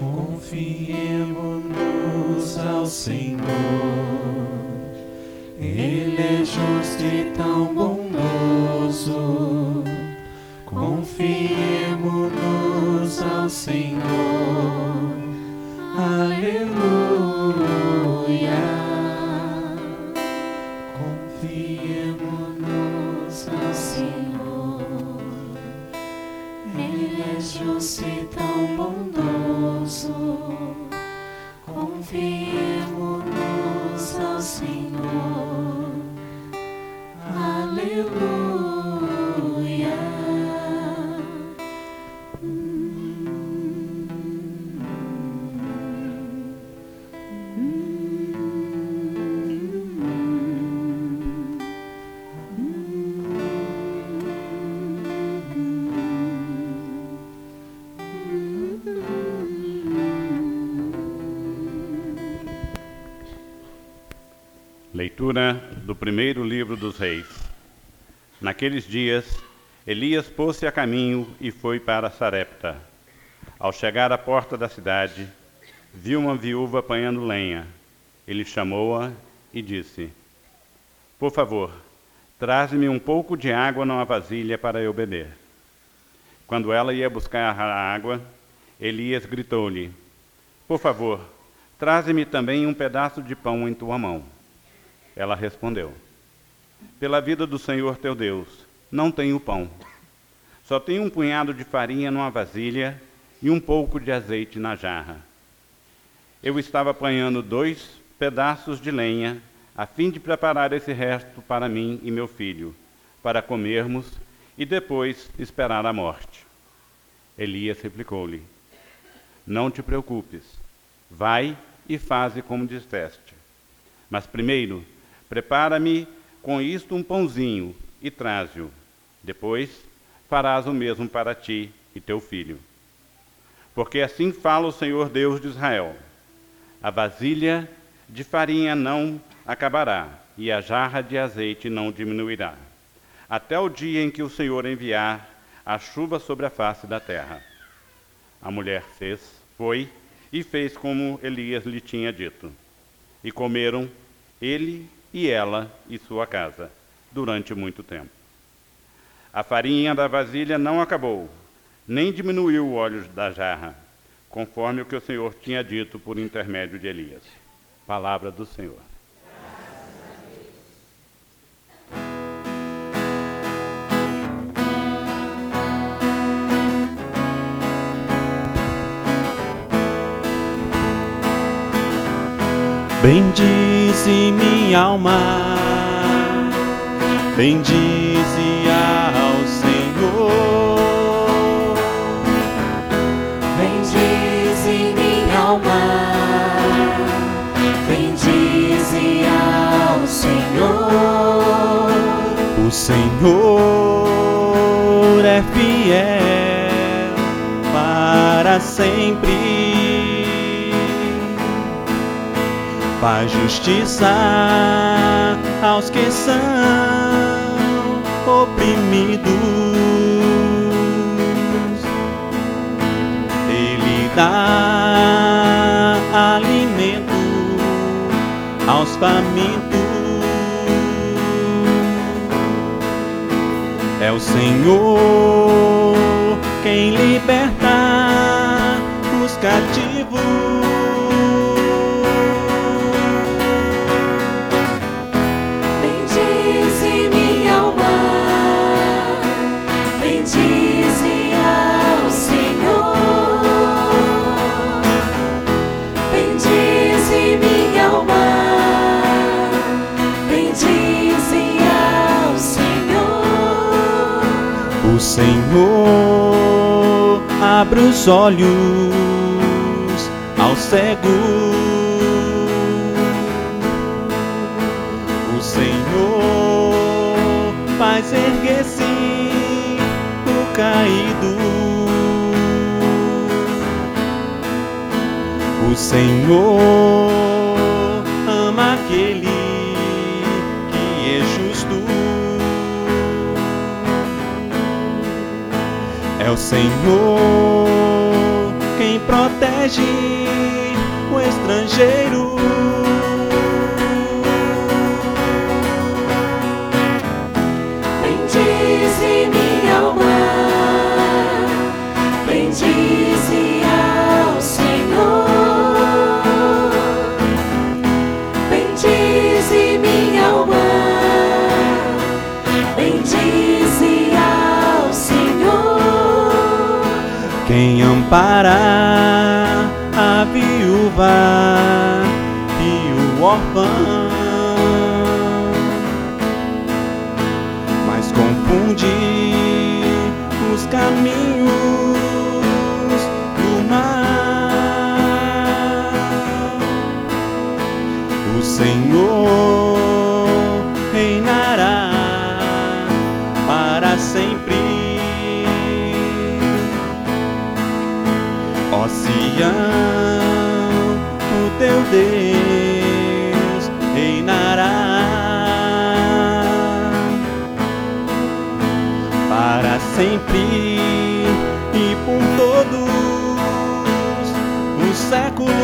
Confiemos ao Senhor, Ele é justo e tão bondoso. Confiemos ao Senhor, aleluia. Confiemos ao Senhor, Ele é justo e tão bondoso. Confiemos ao Senhor, aleluia. Leitura do primeiro livro dos Reis. Naqueles dias, Elias pôs-se a caminho e foi para Sarepta. Ao chegar à porta da cidade, viu uma viúva apanhando lenha. Ele chamou-a e disse: "Por favor, traze-me um pouco de água numa vasilha para eu beber." Quando ela ia buscar a água, Elias gritou-lhe: "Por favor, traze-me também um pedaço de pão em tua mão." Ela respondeu: "Pela vida do Senhor teu Deus, não tenho pão. Só tenho um punhado de farinha numa vasilha e um pouco de azeite na jarra. Eu estava apanhando 2 pedaços de lenha, a fim de preparar esse resto para mim e meu filho, para comermos e depois esperar a morte." Elias replicou-lhe: "Não te preocupes, vai e faze como disseste. Mas primeiro, prepara-me com isto um pãozinho e traze-o. Depois farás o mesmo para ti e teu filho. Porque assim fala o Senhor Deus de Israel: a vasilha de farinha não acabará, e a jarra de azeite não diminuirá, até o dia em que o Senhor enviar a chuva sobre a face da terra." A mulher foi e fez como Elias lhe tinha dito. E comeram ele e ela e sua casa, durante muito tempo. A farinha da vasilha não acabou, nem diminuiu o óleo da jarra, conforme o que o Senhor tinha dito por intermédio de Elias. Palavra do Senhor. Bendize minha alma, bendize ao Senhor. Bendize minha alma, bendize ao Senhor. O Senhor é fiel para sempre. Faz justiça aos que são oprimidos. Ele dá alimento aos famintos. É o Senhor quem liberta os cativos. O Senhor abre os olhos ao cego. O Senhor faz erguer-se o caído. O Senhor ama aquele que é justo. É o Senhor quem protege o estrangeiro. Bendize minha alma, bendize ao Senhor. Bendize minha alma, bendize ao Senhor. Quem ampara a viúva e o órfão, mas confunde os caminhos do mar. O Senhor reinará para sempre. Ó Sião, o teu Deus reinará para sempre e por todos os séculos.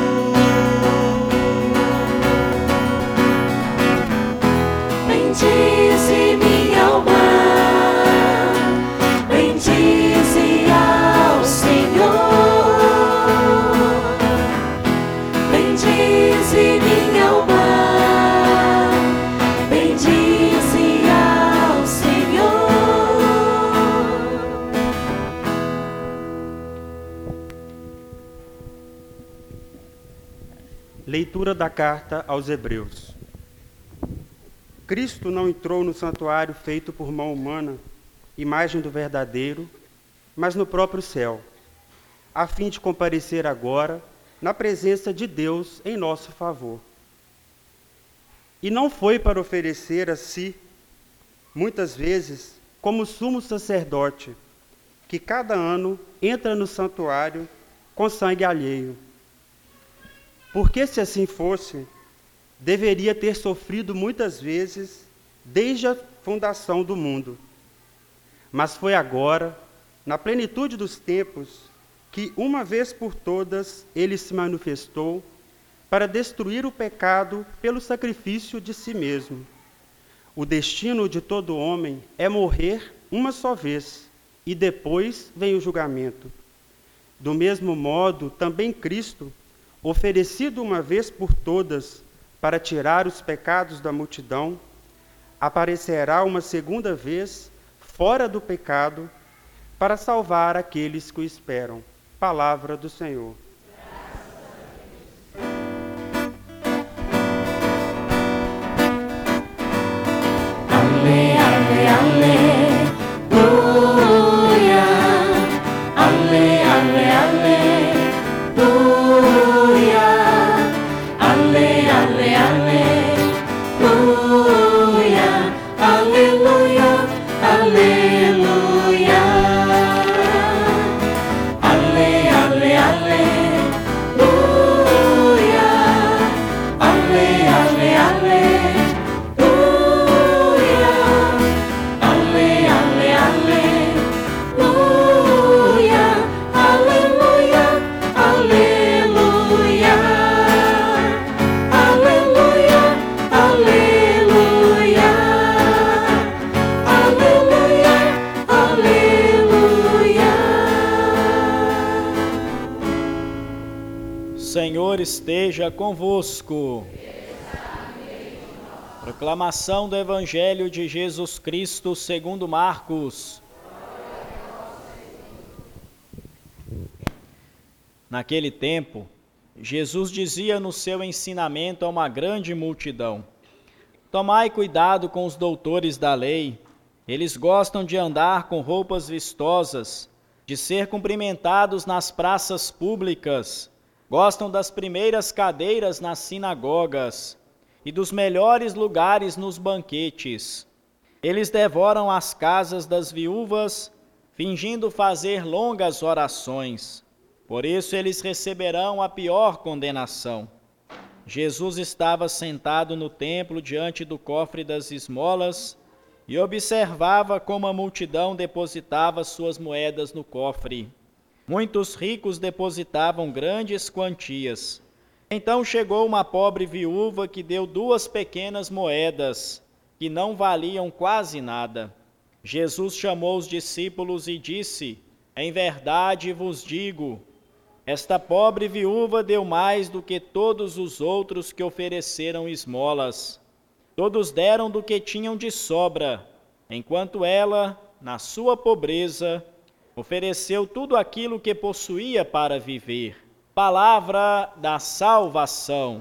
Bendize minha alma, bendize ao Senhor. Bendize minha alma, bendize ao Senhor. Leitura da carta aos Hebreus. Cristo não entrou no santuário feito por mão humana, imagem do verdadeiro, mas no próprio céu, a fim de comparecer agora na presença de Deus em nosso favor. E não foi para oferecer a si, muitas vezes, como sumo sacerdote, que cada ano entra no santuário com sangue alheio. Porque se assim fosse, deveria ter sofrido muitas vezes desde a fundação do mundo. Mas foi agora, na plenitude dos tempos, que uma vez por todas ele se manifestou para destruir o pecado pelo sacrifício de si mesmo. O destino de todo homem é morrer uma só vez, e depois vem o julgamento. Do mesmo modo, também Cristo, oferecido uma vez por todas para tirar os pecados da multidão, aparecerá uma segunda vez fora do pecado para salvar aqueles que o esperam. Palavra do Senhor. Ale, ale, aleluia. Ale, ale, aleluia. Ale, ale, aleluia. Aleluia, aleluia. Ale, ale, aleluia. Ale, ale, aleluia. Ale, ale, aleluia. Aleluia, aleluia. Aleluia, aleluia. Aleluia, aleluia. Senhor esteja convosco. Proclamação do Evangelho de Jesus Cristo segundo Marcos. Naquele tempo, Jesus dizia no seu ensinamento a uma grande multidão: tomai cuidado com os doutores da lei. Eles gostam de andar com roupas vistosas, de ser cumprimentados nas praças públicas, gostam das primeiras cadeiras nas sinagogas e dos melhores lugares nos banquetes. Eles devoram as casas das viúvas, fingindo fazer longas orações. Por isso eles receberão a pior condenação. Jesus estava sentado no templo diante do cofre das esmolas e observava como a multidão depositava suas moedas no cofre. Muitos ricos depositavam grandes quantias. Então chegou uma pobre viúva que deu 2 pequenas moedas, que não valiam quase nada. Jesus chamou os discípulos e disse: em verdade vos digo, esta pobre viúva deu mais do que todos os outros que ofereceram esmolas. Todos deram do que tinham de sobra, enquanto ela, na sua pobreza, ofereceu tudo aquilo que possuía para viver. Palavra da salvação.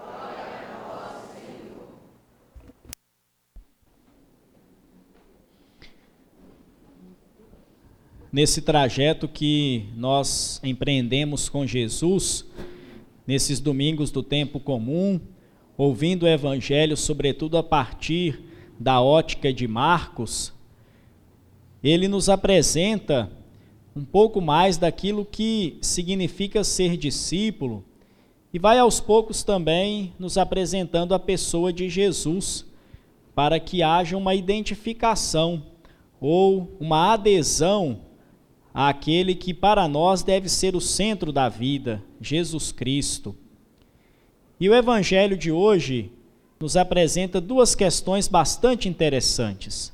Nesse trajeto que nós empreendemos com Jesus, nesses domingos do tempo comum, ouvindo o Evangelho, sobretudo a partir da ótica de Marcos, ele nos apresenta um pouco mais daquilo que significa ser discípulo e vai aos poucos também nos apresentando a pessoa de Jesus, para que haja uma identificação ou uma adesão àquele que para nós deve ser o centro da vida, Jesus Cristo. E o Evangelho de hoje nos apresenta 2 questões bastante interessantes.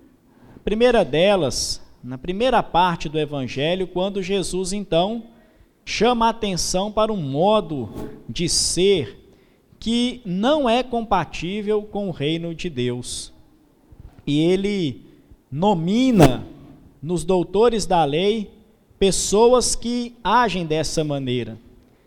A primeira delas, na primeira parte do Evangelho, quando Jesus então chama a atenção para um modo de ser que não é compatível com o reino de Deus. E ele nomina nos doutores da lei pessoas que agem dessa maneira.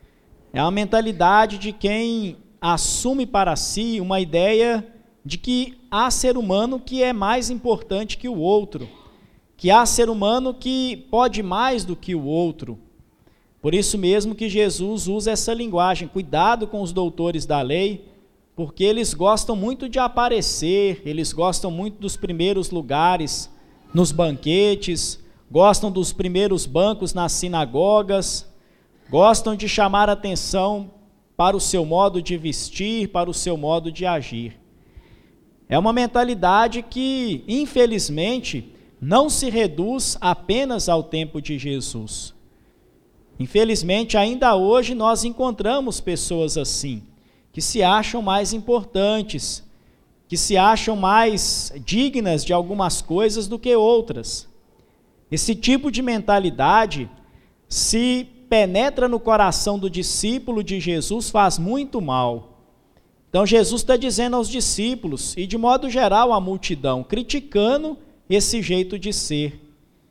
É a mentalidade de quem assume para si uma ideia de que há ser humano que é mais importante que o outro, que há ser humano que pode mais do que o outro. Por isso mesmo que Jesus usa essa linguagem. Cuidado com os doutores da lei, porque eles gostam muito de aparecer, eles gostam muito dos primeiros lugares nos banquetes, gostam dos primeiros bancos nas sinagogas, gostam de chamar atenção para o seu modo de vestir, para o seu modo de agir. É uma mentalidade que, infelizmente, não se reduz apenas ao tempo de Jesus. Infelizmente, ainda hoje nós encontramos pessoas assim, que se acham mais importantes, que se acham mais dignas de algumas coisas do que outras. Esse tipo de mentalidade, se penetra no coração do discípulo de Jesus, faz muito mal. Então Jesus está dizendo aos discípulos, e de modo geral à multidão, criticando esse jeito de ser.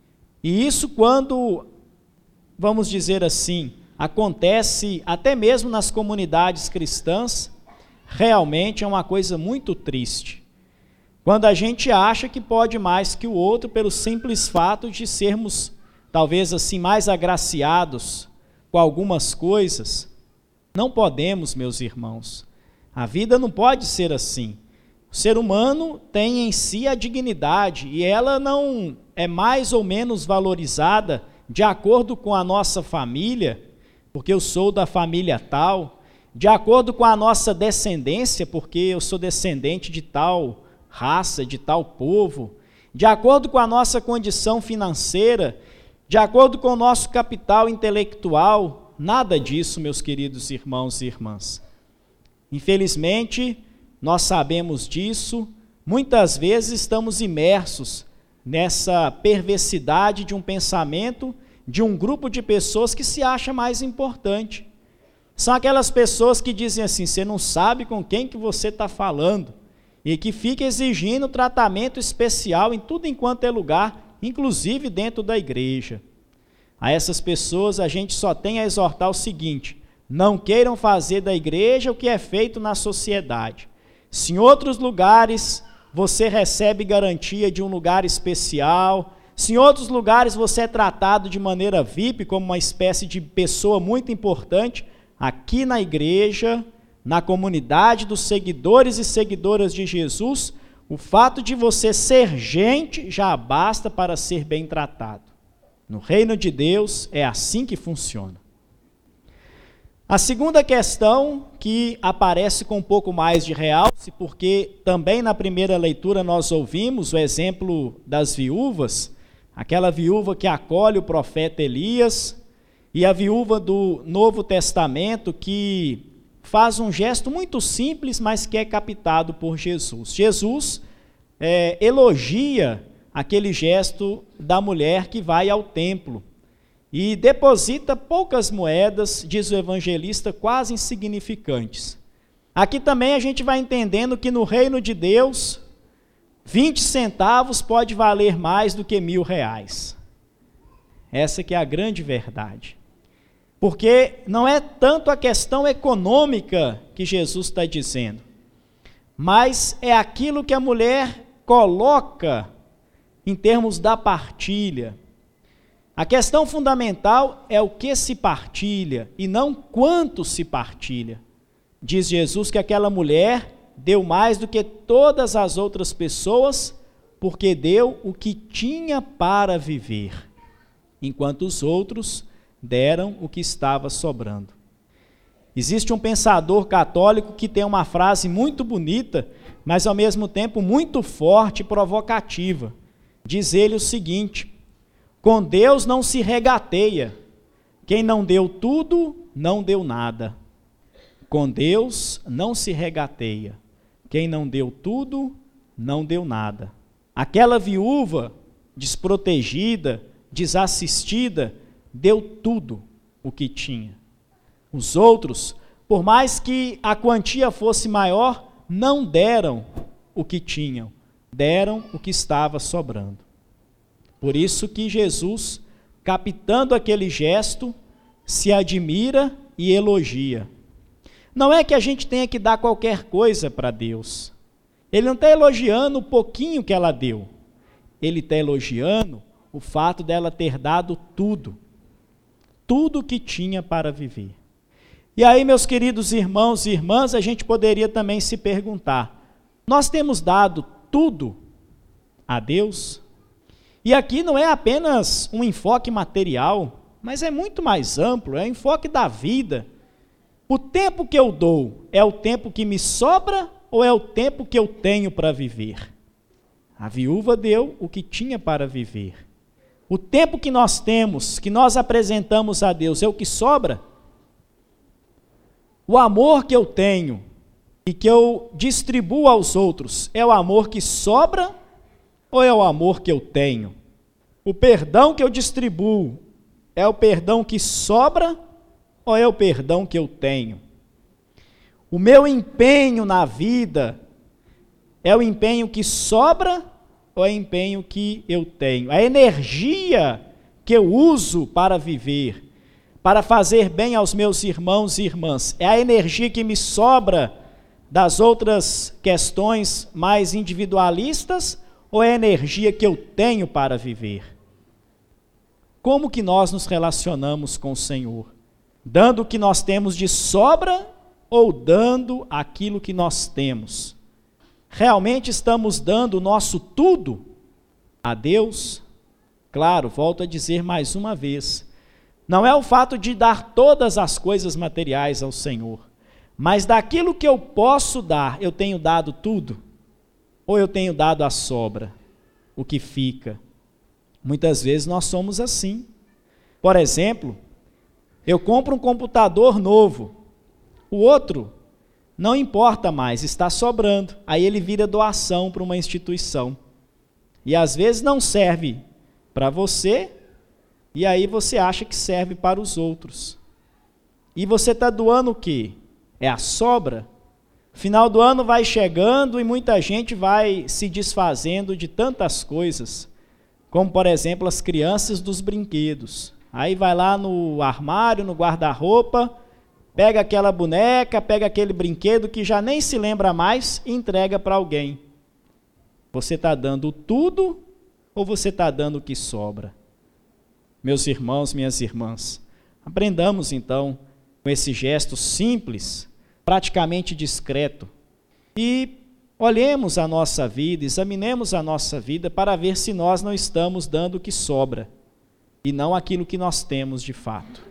E isso quando, vamos dizer assim, acontece até mesmo nas comunidades cristãs, realmente é uma coisa muito triste. Quando a gente acha que pode mais que o outro pelo simples fato de sermos, talvez assim, mais agraciados com algumas coisas, não podemos, meus irmãos. A vida não pode ser assim. O ser humano tem em si a dignidade e ela não é mais ou menos valorizada de acordo com a nossa família, porque eu sou da família tal, de acordo com a nossa descendência, porque eu sou descendente de tal raça, de tal povo, de acordo com a nossa condição financeira, de acordo com o nosso capital intelectual. Nada disso, meus queridos irmãos e irmãs. Infelizmente, nós sabemos disso, muitas vezes estamos imersos nessa perversidade de um pensamento de um grupo de pessoas que se acha mais importante. São aquelas pessoas que dizem assim, você não sabe com quem que você está falando, e que fica exigindo tratamento especial em tudo enquanto é lugar, inclusive dentro da igreja. A essas pessoas a gente só tem a exortar o seguinte: não queiram fazer da igreja o que é feito na sociedade. Se em outros lugares você recebe garantia de um lugar especial, se em outros lugares você é tratado de maneira VIP, como uma espécie de pessoa muito importante, aqui na igreja, na comunidade dos seguidores e seguidoras de Jesus, o fato de você ser gente já basta para ser bem tratado. No reino de Deus é assim que funciona. A segunda questão, que aparece com um pouco mais de realce, porque também na primeira leitura nós ouvimos o exemplo das viúvas, aquela viúva que acolhe o profeta Elias, e a viúva do Novo Testamento que faz um gesto muito simples, mas que é captado por Jesus. Jesus elogia aquele gesto da mulher que vai ao templo e deposita poucas moedas, diz o evangelista, quase insignificantes. Aqui também a gente vai entendendo que no reino de Deus, 20 centavos pode valer mais do que R$1.000. Essa que é a grande verdade. Porque não é tanto a questão econômica que Jesus está dizendo, mas é aquilo que a mulher coloca em termos da partilha. A questão fundamental é o que se partilha e não quanto se partilha. Diz Jesus que aquela mulher deu mais do que todas as outras pessoas, porque deu o que tinha para viver, enquanto os outros deram o que estava sobrando. Existe um pensador católico que tem uma frase muito bonita, mas ao mesmo tempo muito forte e provocativa. Diz ele o seguinte: com Deus não se regateia, quem não deu tudo, não deu nada. Com Deus não se regateia, quem não deu tudo, não deu nada. Aquela viúva desprotegida, desassistida, deu tudo o que tinha. Os outros, por mais que a quantia fosse maior, não deram o que tinham, deram o que estava sobrando. Por isso que Jesus, captando aquele gesto, se admira e elogia. Não é que a gente tenha que dar qualquer coisa para Deus. Ele não está elogiando o pouquinho que ela deu. Ele está elogiando o fato dela ter dado tudo que tinha para viver. E aí, meus queridos irmãos e irmãs, a gente poderia também se perguntar: nós temos dado tudo a Deus? E aqui não é apenas um enfoque material, mas é muito mais amplo, é o enfoque da vida. O tempo que eu dou é o tempo que me sobra ou é o tempo que eu tenho para viver? A viúva deu o que tinha para viver. O tempo que nós temos, que nós apresentamos a Deus, é o que sobra? O amor que eu tenho e que eu distribuo aos outros, é o amor que sobra ou é o amor que eu tenho? O perdão que eu distribuo, é o perdão que sobra ou é o perdão que eu tenho? O meu empenho na vida, é o empenho que sobra ou é o empenho que eu tenho? A energia que eu uso para viver, para fazer bem aos meus irmãos e irmãs, é a energia que me sobra das outras questões mais individualistas ou é a energia que eu tenho para viver? Como que nós nos relacionamos com o Senhor? Dando o que nós temos de sobra ou dando aquilo que nós temos? Realmente estamos dando o nosso tudo a Deus? Claro, volto a dizer mais uma vez, não é o fato de dar todas as coisas materiais ao Senhor, mas daquilo que eu posso dar, eu tenho dado tudo? Ou eu tenho dado a sobra, o que fica? Muitas vezes nós somos assim. Por exemplo, eu compro um computador novo, o outro não importa mais, está sobrando, aí ele vira doação para uma instituição. E às vezes não serve para você, e aí você acha que serve para os outros. E você está doando o quê? É a sobra? Final do ano vai chegando e muita gente vai se desfazendo de tantas coisas, como por exemplo as crianças dos brinquedos. Aí vai lá no armário, no guarda-roupa, pega aquela boneca, pega aquele brinquedo que já nem se lembra mais e entrega para alguém. Você está dando tudo ou você está dando o que sobra? Meus irmãos, minhas irmãs, aprendamos então com esse gesto simples, praticamente discreto, e olhemos a nossa vida, examinemos a nossa vida para ver se nós não estamos dando o que sobra e não aquilo que nós temos de fato.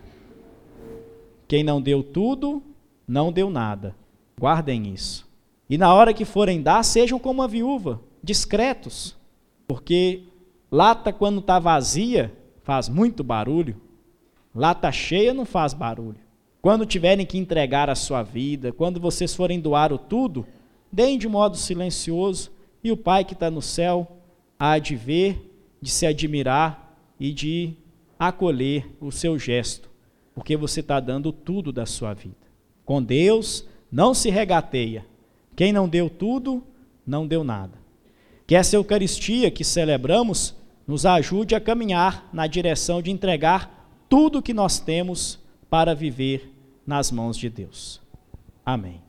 Quem não deu tudo, não deu nada. Guardem isso. E na hora que forem dar, sejam como a viúva, discretos, porque Lata, quando está vazia, faz muito barulho. Lata cheia não faz barulho. Quando tiverem que entregar a sua vida, quando vocês forem doar o tudo, deem de modo silencioso, e o Pai que está no céu há de ver, de se admirar e de acolher o seu gesto, porque você está dando tudo da sua vida. Com Deus não se regateia. Quem não deu tudo, não deu nada. Que essa Eucaristia que celebramos nos ajude a caminhar na direção de entregar tudo que nós temos para viver nas mãos de Deus. Amém.